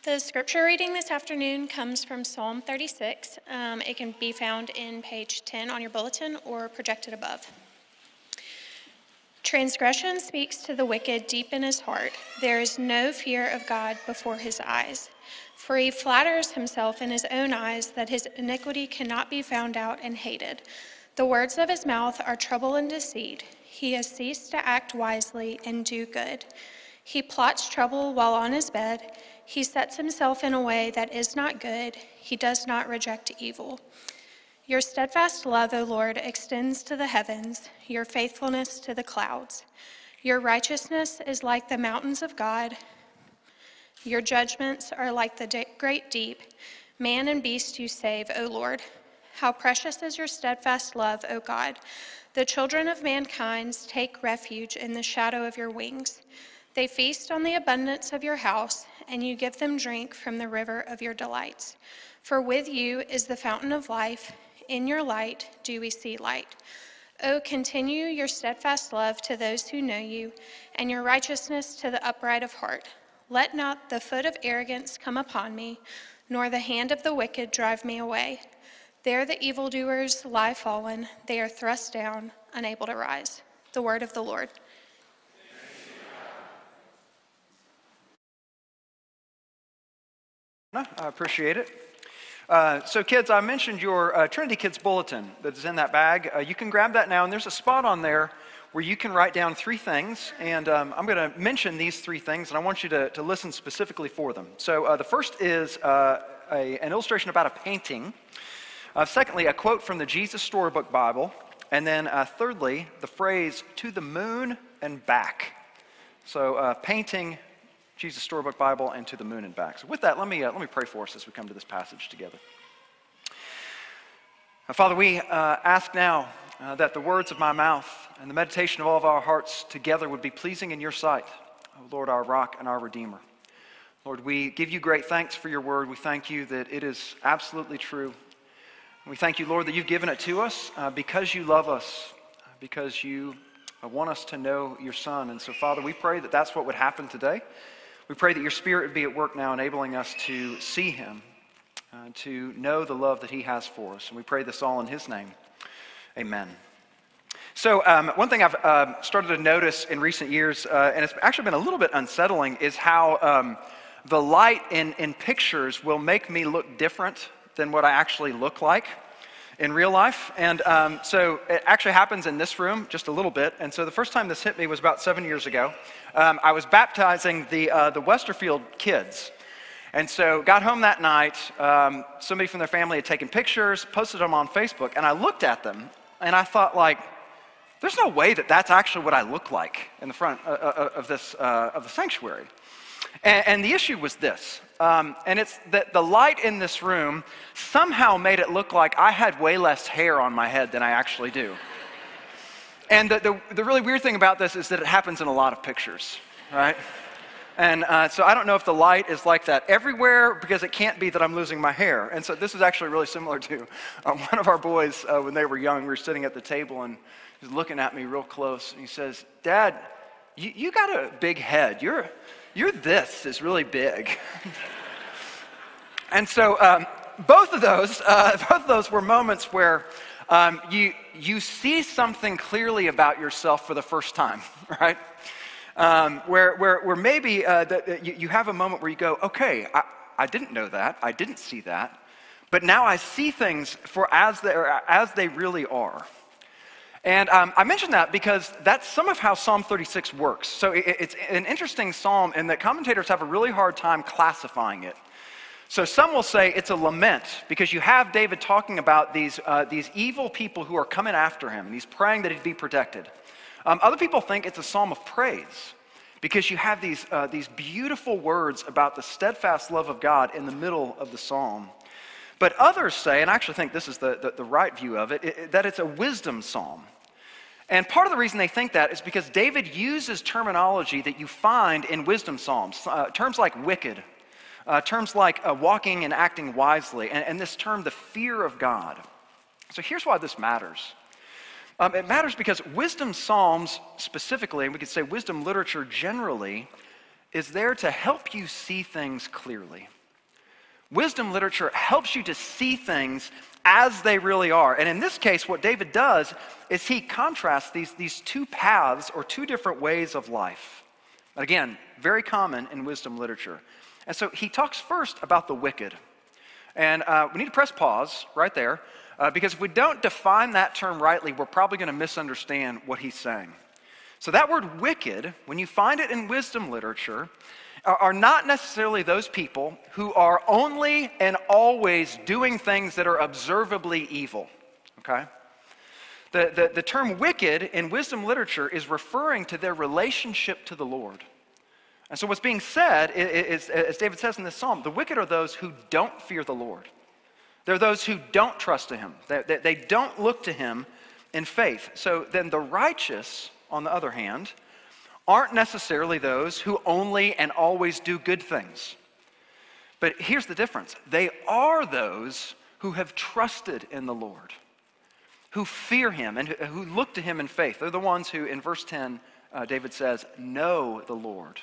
The scripture reading this afternoon comes from Psalm 36. It can be found in page 10 on your bulletin or projected above. Transgression speaks to the wicked deep in his heart. There is no fear of God before his eyes. For he flatters himself in his own eyes that his iniquity cannot be found out and hated. The words of his mouth are trouble and deceit. He has ceased to act wisely and do good. He plots trouble while on his bed. He sets himself in a way that is not good. He does not reject evil. Your steadfast love, O Lord, extends to the heavens, your faithfulness to the clouds. Your righteousness is like the mountains of God. Your judgments are like the great deep. Man and beast you save, O Lord. How precious is your steadfast love, O God. The children of mankind take refuge in the shadow of your wings. They feast on the abundance of your house, and you give them drink from the river of your delights. For with you is the fountain of life. In your light do we see light. O continue your steadfast love to those who know you, and your righteousness to the upright of heart. Let not the foot of arrogance come upon me, nor the hand of the wicked drive me away. There the evildoers lie fallen. They are thrust down, unable to rise. The word of the Lord. I appreciate it. So kids, I mentioned your Trinity Kids Bulletin that is in that bag. You can grab that now, and there's a spot on there where you can write down 3 things, and I'm going to mention these 3 things, and I want you to listen specifically for them. So the first is an illustration about a painting. Secondly, a quote from the Jesus Storybook Bible, and then thirdly, the phrase, "to the moon and back." So painting, Jesus Storybook Bible, and to the moon and back. So with that, let me pray for us as we come to this passage together. Father, we ask now that the words of my mouth and the meditation of all of our hearts together would be pleasing in your sight, O Lord, our rock and our Redeemer. Lord, we give you great thanks for your word. We thank you that it is absolutely true. We thank you, Lord, that you've given it to us because you love us, because you want us to know your Son. And so, Father, we pray that that's what would happen today. We pray that your Spirit would be at work now, enabling us to see him, to know the love that he has for us. And we pray this all in his name. Amen. So one thing I've started to notice in recent years, and it's actually been a little bit unsettling, is how the light in pictures will make me look different than what I actually look like in real life. And so it actually happens in this room just a little bit. And so the first time this hit me was about 7 years ago. I was baptizing the Westerfield kids. And so got home that night, somebody from their family had taken pictures, posted them on Facebook, and I looked at them, and I thought, like, there's no way that that's actually what I look like in the front of the sanctuary. And the issue was this, and it's that the light in this room somehow made it look like I had way less hair on my head than I actually do. And the really weird thing about this is that it happens in a lot of pictures, right? And so I don't know if the light is like that everywhere, because it can't be that I'm losing my hair. And so this is actually really similar to one of our boys when they were young. We were sitting at the table, and he's looking at me real close, and he says, "Dad, you got a big head. Your this is really big." And so both of those were moments where you see something clearly about yourself for the first time, right? Where maybe you have a moment where you go, okay, I didn't know that, I didn't see that, but now I see things for as they really are. And I mention that because that's some of how Psalm 36 works. So it's an interesting psalm in that commentators have a really hard time classifying it. So some will say it's a lament because you have David talking about these evil people who are coming after him, and he's praying that he'd be protected. Other people think it's a psalm of praise because you have these beautiful words about the steadfast love of God in the middle of the psalm. But others say, and I actually think this is the right view of it, that it's a wisdom psalm. And part of the reason they think that is because David uses terminology that you find in wisdom psalms, terms like wicked, terms like walking and acting wisely, and this term, the fear of God. So here's why this matters. It matters because wisdom psalms specifically, and we could say wisdom literature generally, is there to help you see things clearly. Wisdom literature helps you to see things as they really are. And in this case, what David does is he contrasts these two paths or two different ways of life. Again, very common in wisdom literature. And so he talks first about the wicked. And we need to press pause right there, because if we don't define that term rightly, we're probably going to misunderstand what he's saying. So that word wicked, when you find it in wisdom literature, are not necessarily those people who are only and always doing things that are observably evil, okay? The term wicked in wisdom literature is referring to their relationship to the Lord. And so what's being said is, as David says in this psalm, the wicked are those who don't fear the Lord. They're those who don't trust in him. They don't look to him in faith. So then the righteous, on the other hand, aren't necessarily those who only and always do good things. But here's the difference. They are those who have trusted in the Lord, who fear him and who look to him in faith. They're the ones who, in verse 10, David says, know the Lord.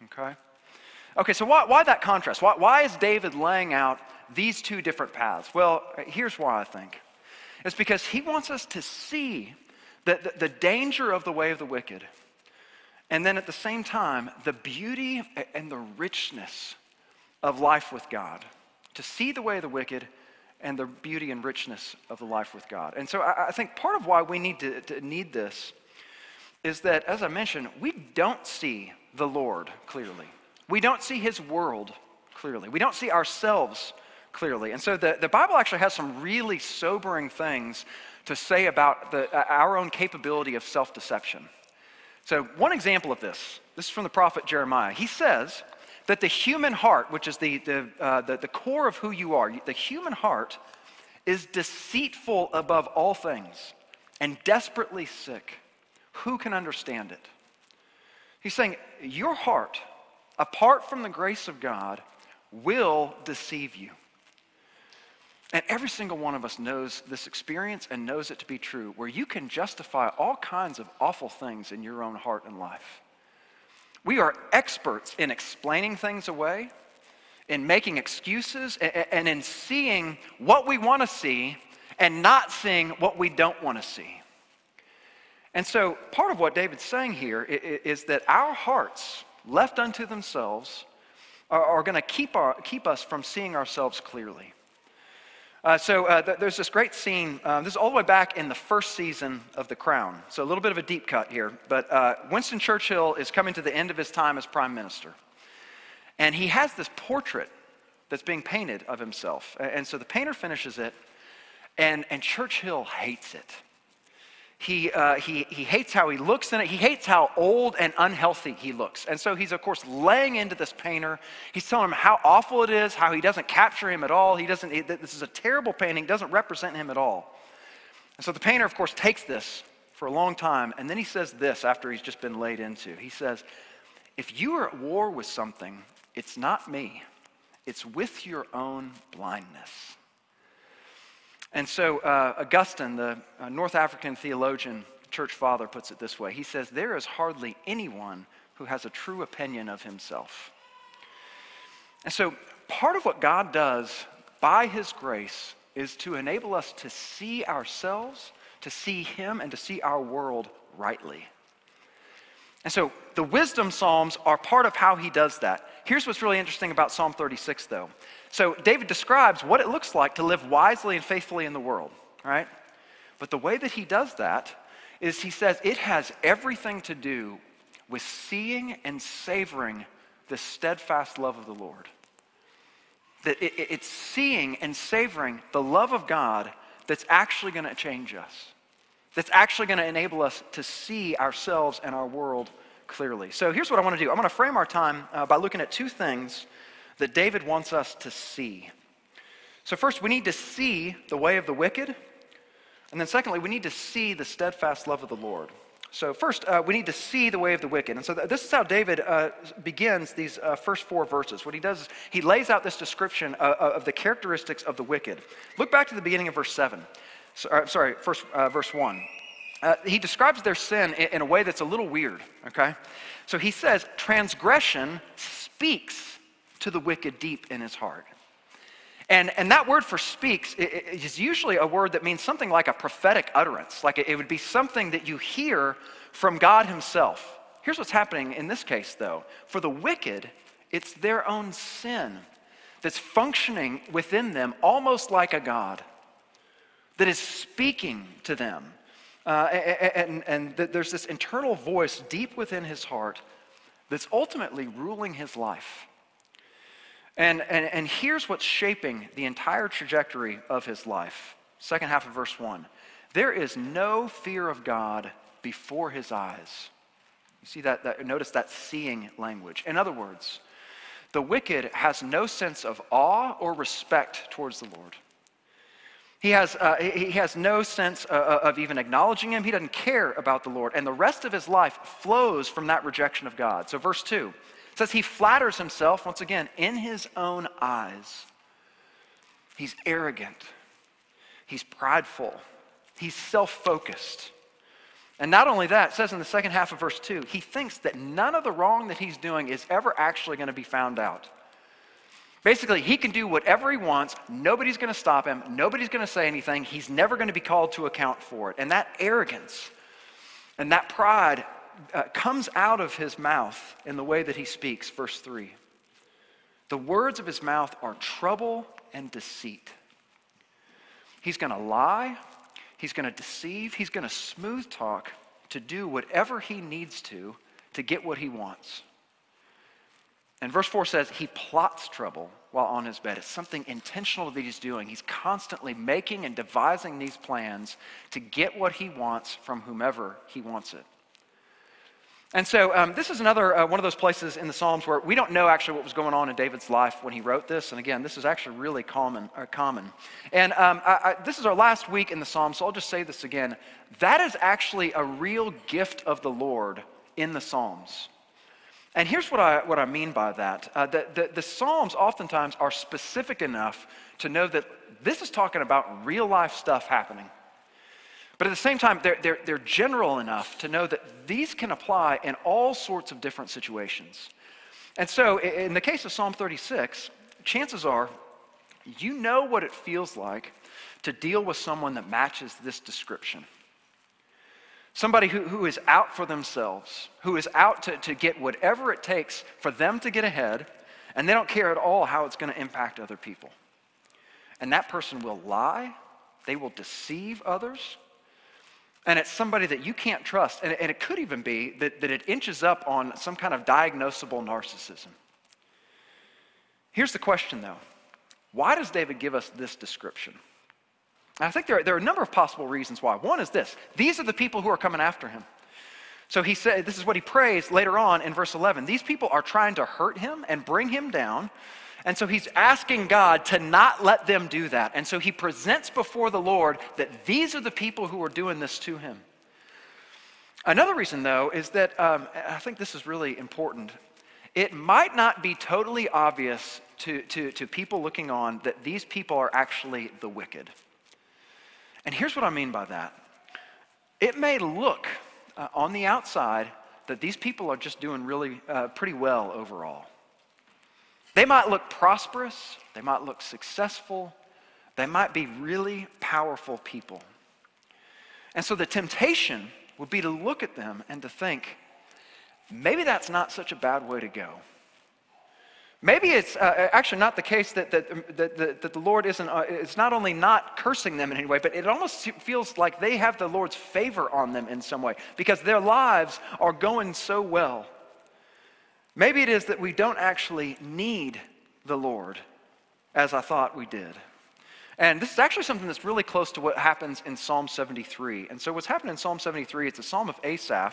Okay, so why that contrast? Why is David laying out these two different paths? Well, here's why I think. It's because he wants us to see the danger of the way of the wicked, and then at the same time, the beauty and the richness of life with God. To see the way of the wicked and the beauty and richness of the life with God. And so I think part of why we need to need this is that, as I mentioned, we don't see the Lord clearly. We don't see his world clearly. We don't see ourselves clearly. And so the Bible actually has some really sobering things to say about our own capability of self-deception. So one example of this is from the prophet Jeremiah. He says that the human heart, which is the core of who you are, the human heart is deceitful above all things and desperately sick. Who can understand it? He's saying your heart, apart from the grace of God, will deceive you. And every single one of us knows this experience and knows it to be true, where you can justify all kinds of awful things in your own heart and life. We are experts in explaining things away, in making excuses, and in seeing what we want to see and not seeing what we don't want to see. And so part of what David's saying here is that our hearts, left unto themselves, are going to keep us from seeing ourselves clearly. There's this great scene, this is all the way back in the first season of The Crown. So a little bit of a deep cut here, but Winston Churchill is coming to the end of his time as prime minister. And he has this portrait that's being painted of himself. And so the painter finishes it, and Churchill hates it. He hates how he looks in it. He hates how old and unhealthy he looks. And so he's, of course, laying into this painter. He's telling him how awful it is, how he doesn't capture him at all. This is a terrible painting, doesn't represent him at all. And so the painter, of course, takes this for a long time, and then he says this after he's just been laid into. He says, if you are at war with something, it's not me. It's with your own blindness. And so Augustine, the North African theologian, church father, puts it this way. He says, there is hardly anyone who has a true opinion of himself. And so part of what God does by his grace is to enable us to see ourselves, to see him, and to see our world rightly. And so the wisdom psalms are part of how he does that. Here's what's really interesting about Psalm 36, though. So David describes what it looks like to live wisely and faithfully in the world, right? But the way that he does that is he says it has everything to do with seeing and savoring the steadfast love of the Lord. That it's seeing and savoring the love of God that's actually going to change us, that's actually going to enable us to see ourselves and our world clearly. So here's what I want to do. I'm going to frame our time by looking at two things that David wants us to see. So first, we need to see the way of the wicked. And then secondly, we need to see the steadfast love of the Lord. So first, we need to see the way of the wicked. And so this is how David begins these first four verses. What he does is he lays out this description of the characteristics of the wicked. Look back to the beginning of verse 7. Verse 1. He describes their sin in a way that's a little weird, okay? So he says, transgression speaks to the wicked deep in his heart. And that word for speaks is usually a word that means something like a prophetic utterance, like it would be something that you hear from God himself. Here's what's happening in this case, though. For the wicked, it's their own sin that's functioning within them almost like a God that is speaking to them. And there's this internal voice deep within his heart that's ultimately ruling his life. And here's what's shaping the entire trajectory of his life. Second half of verse 1. There is no fear of God before his eyes. You see that notice that seeing language. In other words, the wicked has no sense of awe or respect towards the Lord. He has no sense of even acknowledging him. He doesn't care about the Lord. And the rest of his life flows from that rejection of God. So verse 2 says he flatters himself, once again, in his own eyes. He's arrogant. He's prideful. He's self-focused. And not only that, it says in the second half of verse 2, he thinks that none of the wrong that he's doing is ever actually going to be found out. Basically, he can do whatever he wants. Nobody's going to stop him. Nobody's going to say anything. He's never going to be called to account for it. And that arrogance and that pride comes out of his mouth in the way that he speaks. Verse 3. The words of his mouth are trouble and deceit. He's going to lie. He's going to deceive. He's going to smooth talk to do whatever he needs to get what he wants. And verse 4 says he plots trouble while on his bed. It's something intentional that he's doing. He's constantly making and devising these plans to get what he wants from whomever he wants it. And so this is another one of those places in the Psalms where we don't know actually what was going on in David's life when he wrote this. And again, this is actually really common. And this is our last week in the Psalms, so I'll just say this again. That is actually a real gift of the Lord in the Psalms. And here's what I mean by that. The Psalms oftentimes are specific enough to know that this is talking about real life stuff happening. But at the same time, they're general enough to know that these can apply in all sorts of different situations. And so in the case of Psalm 36, chances are you know what it feels like to deal with someone that matches this description. Somebody who is out for themselves, who is out to get whatever it takes for them to get ahead, and they don't care at all how it's going to impact other people. And that person will lie, they will deceive others, and it's somebody that you can't trust. And it could even be that it inches up on some kind of diagnosable narcissism. Here's the question, though. Why does David give us this description? I think there are a number of possible reasons why. One is this. These are the people who are coming after him. So he said, this is what he prays later on in verse 11. These people are trying to hurt him and bring him down. And so he's asking God to not let them do that. And so he presents before the Lord that these are the people who are doing this to him. Another reason, though, is that I think this is really important. It might not be totally obvious to people looking on that these people are actually the wicked. And here's what I mean by that. It may look on the outside that these people are just doing really pretty well overall. They might look prosperous. They might look successful. They might be really powerful people. And so the temptation would be to look at them and to think, maybe that's not such a bad way to go. Maybe it's actually not the case that the Lord is not only not cursing them in any way, but it almost feels like they have the Lord's favor on them in some way because their lives are going so well. Maybe it is that we don't actually need the Lord as I thought we did. And this is actually something that's really close to what happens in Psalm 73. And so what's happened in Psalm 73, it's a psalm of Asaph,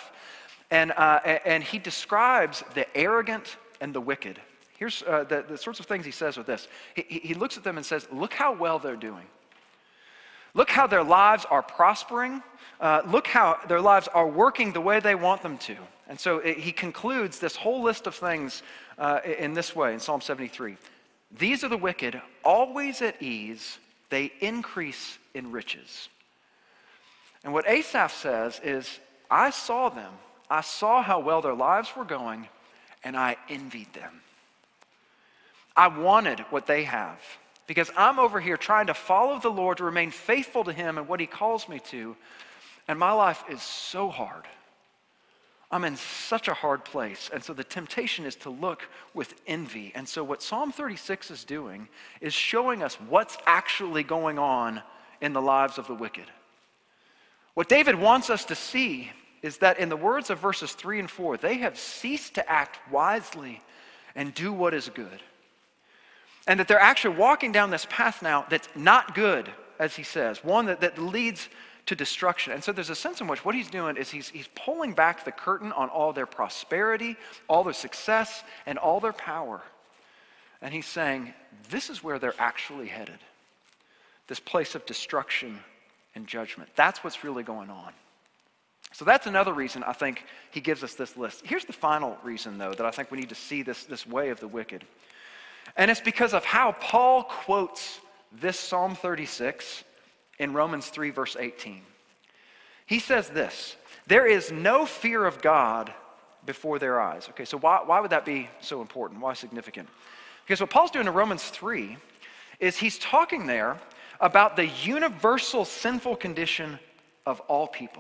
and he describes the arrogant and the wicked. Here's the sorts of things he says with this. He looks at them and says, look how well they're doing. Look how their lives are prospering. Look how their lives are working the way they want them to. And so he concludes this whole list of things in this way in Psalm 73. These are the wicked, always at ease. They increase in riches. And what Asaph says is, I saw them. I saw how well their lives were going, and I envied them. I wanted what they have. because I'm over here trying to follow the Lord, to remain faithful to him and what he calls me to, and my life is so hard. I'm in such a hard place. And so the temptation is to look with envy. And so what Psalm 36 is doing is showing us what's actually going on in the lives of the wicked. What David wants us to see is that in the words of verses 3 and 4, they have ceased to act wisely and do what is good. And that they're actually walking down this path now that's not good, as he says, one that leads to destruction. And so there's a sense in which what he's doing is he's pulling back the curtain on all their prosperity, all their success, and all their power. And he's saying, this is where they're actually headed. This place of destruction and judgment. That's what's really going on. So that's another reason I think he gives us this list. Here's the final reason, though, that I think we need to see this way of the wicked. And it's because of how Paul quotes this Psalm 36 in Romans 3, verse 18. He says this, there is no fear of God before their eyes. Okay, so why would that be so important? Why significant? Because what Paul's doing in Romans 3 is he's talking there about the universal sinful condition of all people.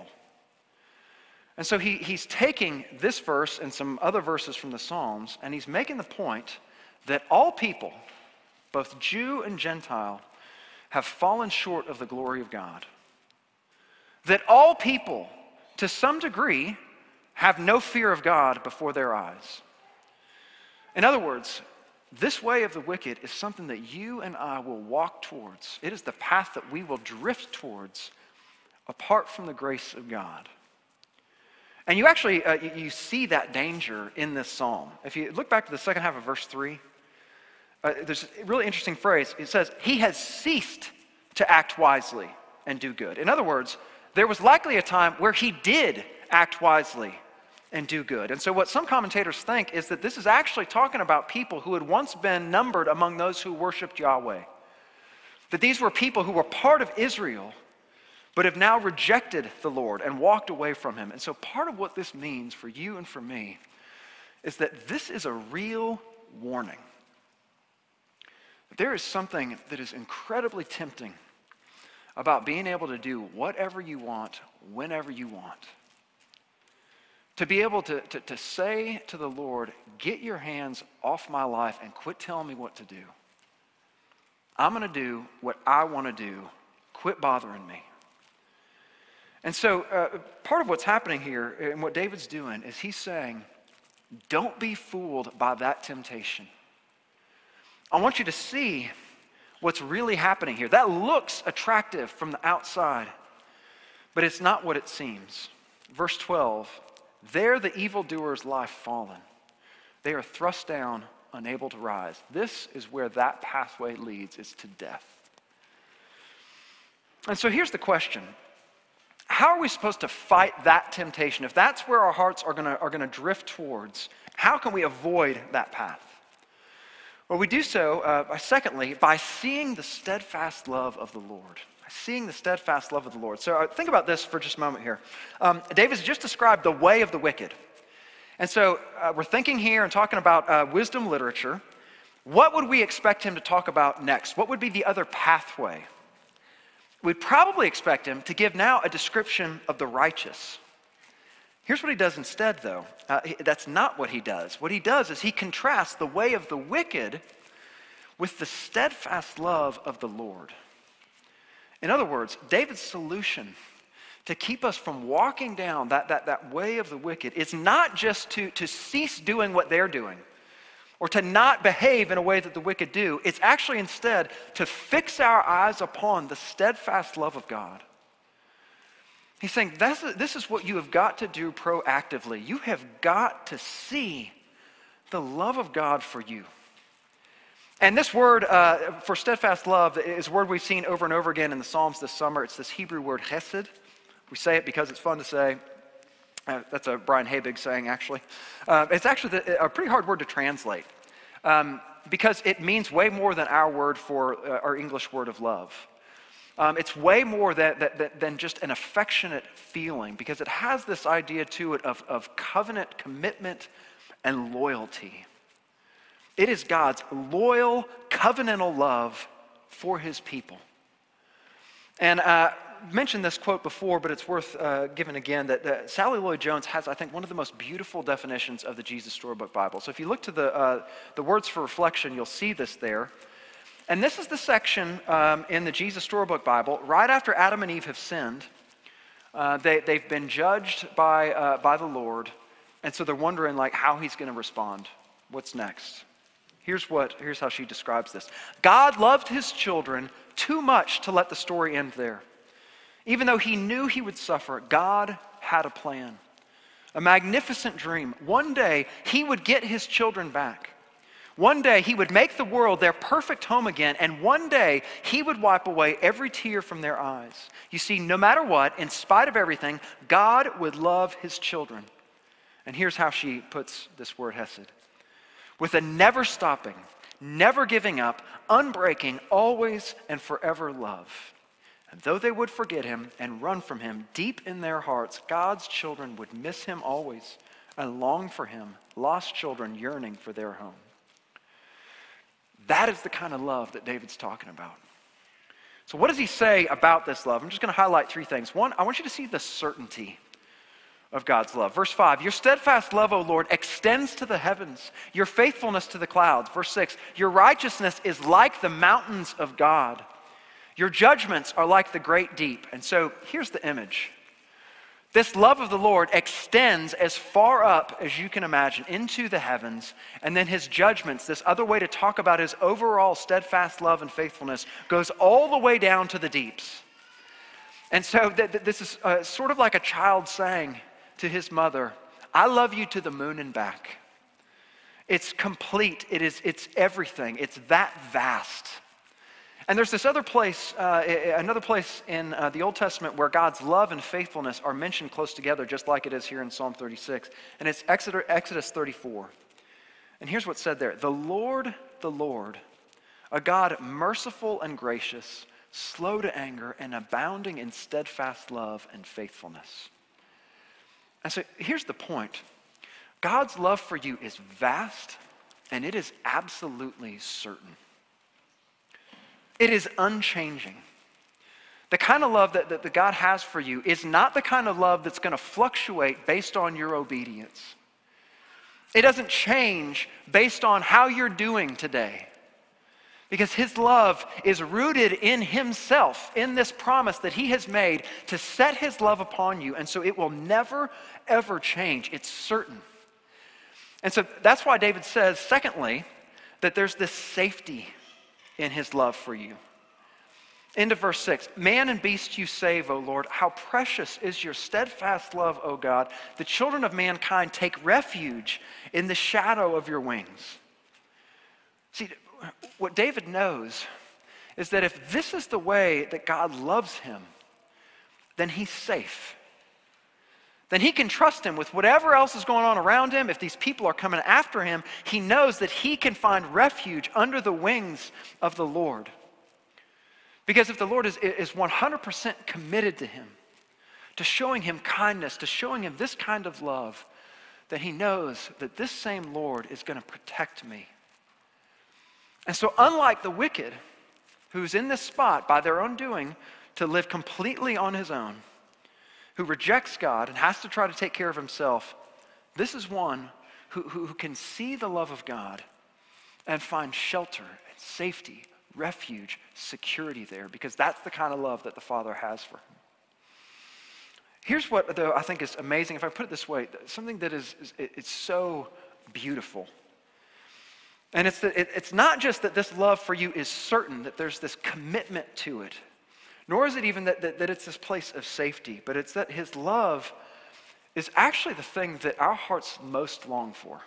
And so he's taking this verse and some other verses from the Psalms, and he's making the point that all people, both Jew and Gentile, have fallen short of the glory of God. That all people, to some degree, have no fear of God before their eyes. In other words, this way of the wicked is something that you and I will walk towards. It is the path that we will drift towards apart from the grace of God. And you actually, you see that danger in this psalm. If you look back to the second half of verse 3, there's a really interesting phrase. It says, he has ceased to act wisely and do good. In other words, there was likely a time where he did act wisely and do good. And so what some commentators think is that this is actually talking about people who had once been numbered among those who worshiped Yahweh. That these were people who were part of Israel, but have now rejected the Lord and walked away from him. And so part of what this means for you and for me is that this is a real warning. There is something that is incredibly tempting about being able to do whatever you want, whenever you want. To be able to say to the Lord, get your hands off my life and quit telling me what to do. I'm going to do what I want to do. Quit bothering me. And so part of what's happening here and what David's doing is he's saying, don't be fooled by that temptation. I want you to see what's really happening here. That looks attractive from the outside, but it's not what it seems. Verse 12, there the evildoers lie fallen. They are thrust down, unable to rise. This is where that pathway leads, is to death. And so here's the question. How are we supposed to fight that temptation? If that's where our hearts are going to drift towards, how can we avoid that path? Well, we do so, secondly, by seeing the steadfast love of the Lord. Seeing the steadfast love of the Lord. So think about this for just a moment here. David's just described the way of the wicked. And so we're thinking here and talking about wisdom literature. What would we expect him to talk about next? What would be the other pathway? We'd probably expect him to give now a description of the righteous. Here's what he does instead, though. That's not what he does. What he does is he contrasts the way of the wicked with the steadfast love of the Lord. In other words, David's solution to keep us from walking down that way of the wicked is not just to cease doing what they're doing or to not behave in a way that the wicked do. It's actually instead to fix our eyes upon the steadfast love of God. He's saying this is what you have got to do proactively. You have got to see the love of God for you. And this word for steadfast love is a word we've seen over and over again in the Psalms this summer. It's this Hebrew word chesed. We say it because it's fun to say. That's a Brian Habig saying, actually. It's actually a pretty hard word to translate because it means way more than our word for our English word of love. It's way more than just an affectionate feeling because it has this idea to it of covenant commitment and loyalty. It is God's loyal, covenantal love for his people. And mentioned this quote before, but it's worth giving again, that Sally Lloyd-Jones has, I think, one of the most beautiful definitions of the Jesus Storybook Bible. So if you look to the words for reflection, you'll see this there. And this is the section in the Jesus Storybook Bible, right after Adam and Eve have sinned. They've been judged by the Lord, and so they're wondering like how he's going to respond. What's next? Here's how she describes this. God loved his children too much to let the story end there. Even though he knew he would suffer, God had a plan, a magnificent dream. One day, he would get his children back. One day, he would make the world their perfect home again, and one day, he would wipe away every tear from their eyes. You see, no matter what, in spite of everything, God would love his children. And here's how she puts this word, hesed. With a never stopping, never giving up, unbreaking, always and forever love. And though they would forget him and run from him, deep in their hearts, God's children would miss him always and long for him, lost children yearning for their home. That is the kind of love that David's talking about. So what does he say about this love? I'm just going to highlight three things. One, I want you to see the certainty of God's love. Verse 5, your steadfast love, O Lord, extends to the heavens, your faithfulness to the clouds. Verse 6, your righteousness is like the mountains of God. Your judgments are like the great deep. And so here's the image. This love of the Lord extends as far up as you can imagine into the heavens, and then his judgments, this other way to talk about his overall steadfast love and faithfulness, goes all the way down to the deeps. And so this is sort of like a child saying to his mother, I love you to the moon and back. It's complete, it's everything, it's that vast. And there's this other place, another place in the Old Testament where God's love and faithfulness are mentioned close together, just like it is here in Psalm 36. And it's Exodus 34. And here's what's said there. The Lord, a God merciful and gracious, slow to anger, and abounding in steadfast love and faithfulness. And so here's the point. God's love for you is vast, and it is absolutely certain. It is unchanging. The kind of love that God has for you is not the kind of love that's going to fluctuate based on your obedience. It doesn't change based on how you're doing today. Because his love is rooted in himself, in this promise that he has made to set his love upon you. And so it will never, ever change. It's certain. And so that's why David says, secondly, that there's this safety in his love for you. Into verse 6, man and beast you save, O Lord. How precious is your steadfast love, O God. The children of mankind take refuge in the shadow of your wings. See, what David knows is that if this is the way that God loves him, then he's safe. Then he can trust him with whatever else is going on around him. If these people are coming after him, he knows that he can find refuge under the wings of the Lord. Because if the Lord is 100% committed to him, to showing him kindness, to showing him this kind of love, then he knows that this same Lord is going to protect me. And so unlike the wicked, who's in this spot by their own doing to live completely on his own, who rejects God and has to try to take care of himself, this is one who can see the love of God and find shelter and safety, refuge, security there, because that's the kind of love that the Father has for him. Here's what, though, I think is amazing. If I put it this way, something that it's so beautiful. And it's not just that this love for you is certain, that there's this commitment to it. Nor is it even that it's this place of safety, but it's that his love is actually the thing that our hearts most long for.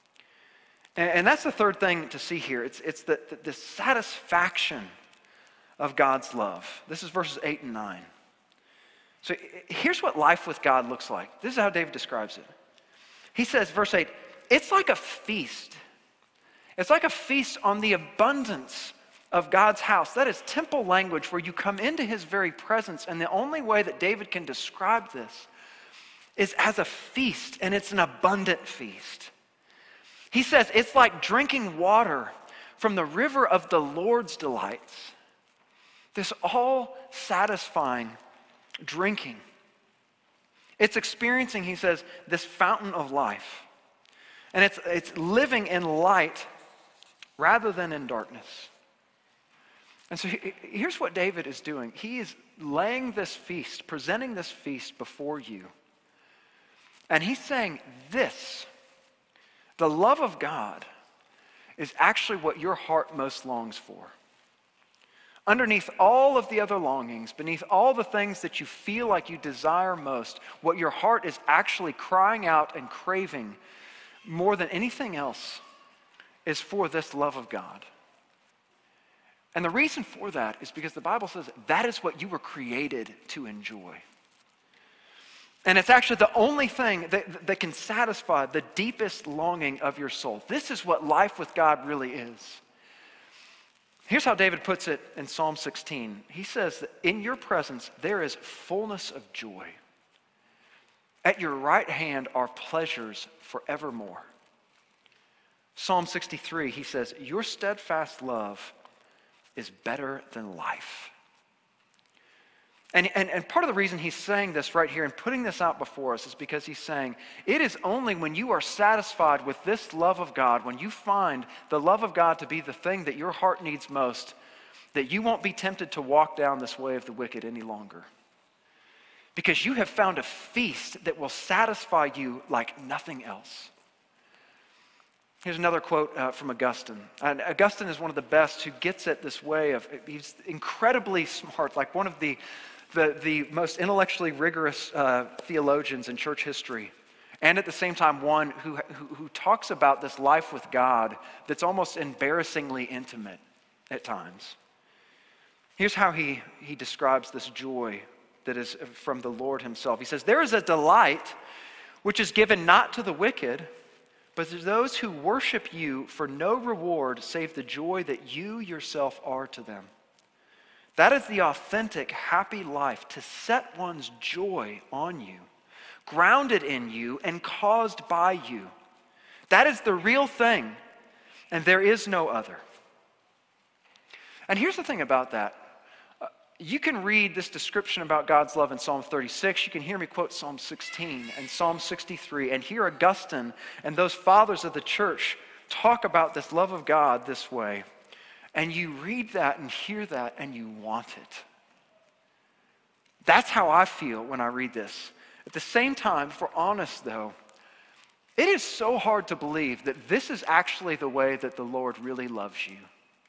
And that's the third thing to see here. It's the satisfaction of God's love. This is verses 8 and 9. So here's what life with God looks like. This is how David describes it. He says, verse 8, it's like a feast. It's like a feast on the abundance of God's house. That is temple language where you come into his very presence. And the only way that David can describe this is as a feast, and it's an abundant feast. He says it's like drinking water from the river of the Lord's delights. This all-satisfying drinking. It's experiencing, he says, this fountain of life. And it's living in light rather than in darkness. And so here's what David is doing. He is laying this feast, presenting this feast before you. And he's saying this, the love of God is actually what your heart most longs for. Underneath all of the other longings, beneath all the things that you feel like you desire most, what your heart is actually crying out and craving more than anything else is for this love of God. And the reason for that is because the Bible says that is what you were created to enjoy. And it's actually the only thing that can satisfy the deepest longing of your soul. This is what life with God really is. Here's how David puts it in Psalm 16. He says that in your presence there is fullness of joy. At your right hand are pleasures forevermore. Psalm 63, he says, your steadfast love is better than life. And part of the reason he's saying this right here and putting this out before us is because he's saying, it is only when you are satisfied with this love of God, when you find the love of God to be the thing that your heart needs most, that you won't be tempted to walk down this way of the wicked any longer. Because you have found a feast that will satisfy you like nothing else. Here's another quote from Augustine. And Augustine is one of the best who gets at this way of, he's incredibly smart, like one of the most intellectually rigorous theologians in church history. And at the same time, one who talks about this life with God that's almost embarrassingly intimate at times. Here's how he describes this joy that is from the Lord himself. He says, there is a delight which is given not to the wicked, but to those who worship you for no reward save the joy that you yourself are to them. That is the authentic, happy life, to set one's joy on you, grounded in you and caused by you. That is the real thing, and there is no other. And here's the thing about that. You can read this description about God's love in Psalm 36. You can hear me quote Psalm 16 and Psalm 63 and hear Augustine and those fathers of the church talk about this love of God this way. And you read that and hear that and you want it. That's how I feel when I read this. At the same time, if we're honest though, it is so hard to believe that this is actually the way that the Lord really loves you.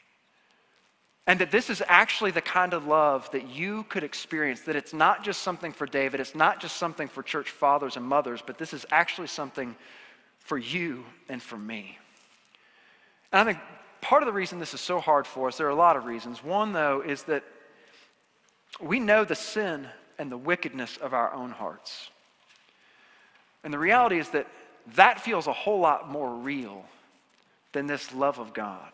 And that this is actually the kind of love that you could experience, that it's not just something for David, it's not just something for church fathers and mothers, but this is actually something for you and for me. And I think part of the reason this is so hard for us, there are a lot of reasons. One, though, is that we know the sin and the wickedness of our own hearts. And the reality is that that feels a whole lot more real than this love of God.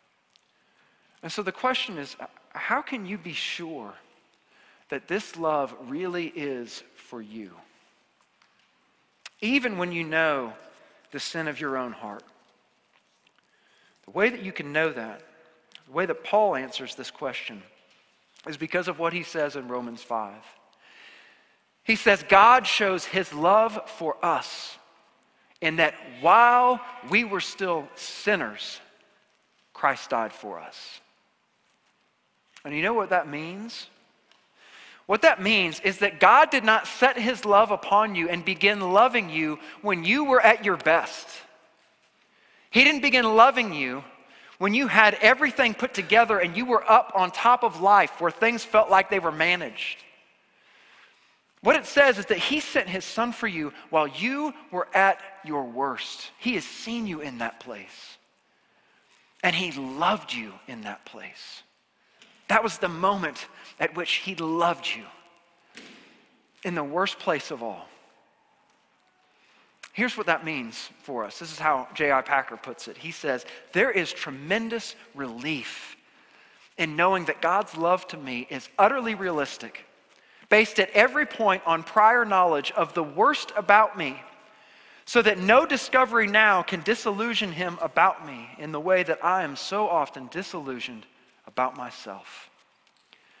And so the question is, how can you be sure that this love really is for you? Even when you know the sin of your own heart. The way that you can know that, the way that Paul answers this question, is because of what he says in Romans 5. He says, God shows his love for us in that while we were still sinners, Christ died for us. And you know what that means? What that means is that God did not set his love upon you and begin loving you when you were at your best. He didn't begin loving you when you had everything put together and you were up on top of life where things felt like they were managed. What it says is that he sent his son for you while you were at your worst. He has seen you in that place. And he loved you in that place. That was the moment at which he loved you in the worst place of all. Here's what that means for us. This is how J.I. Packer puts it. He says, there is tremendous relief in knowing that God's love to me is utterly realistic, based at every point on prior knowledge of the worst about me, so that no discovery now can disillusion him about me in the way that I am so often disillusioned about myself.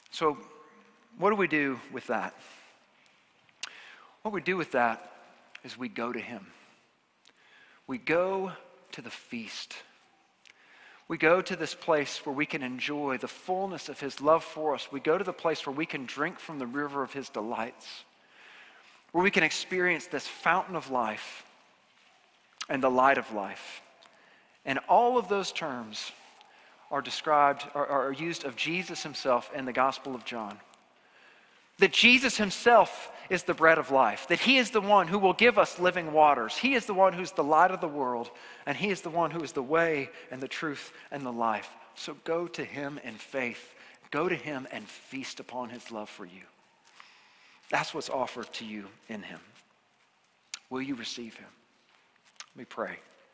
So what do we do with that? What we do with that is we go to him. We go to the feast. We go to this place where we can enjoy the fullness of his love for us. We go to the place where we can drink from the river of his delights, where we can experience this fountain of life and the light of life. And all of those terms are described, are used of Jesus himself in the Gospel of John. That Jesus himself is the bread of life, that he is the one who will give us living waters. He is the one who's the light of the world, and he is the one who is the way and the truth and the life. So go to him in faith. Go to him and feast upon his love for you. That's what's offered to you in him. Will you receive him? Let me pray.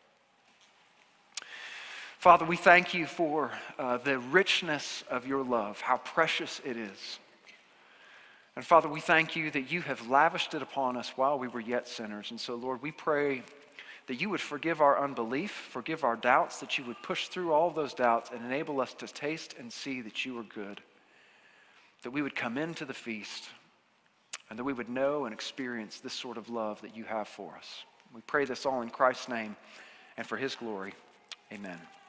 Father, we thank you for the richness of your love, how precious it is. And Father, we thank you that you have lavished it upon us while we were yet sinners. And so, Lord, we pray that you would forgive our unbelief, forgive our doubts, that you would push through all of those doubts and enable us to taste and see that you are good, that we would come into the feast, and that we would know and experience this sort of love that you have for us. We pray this all in Christ's name and for his glory. Amen.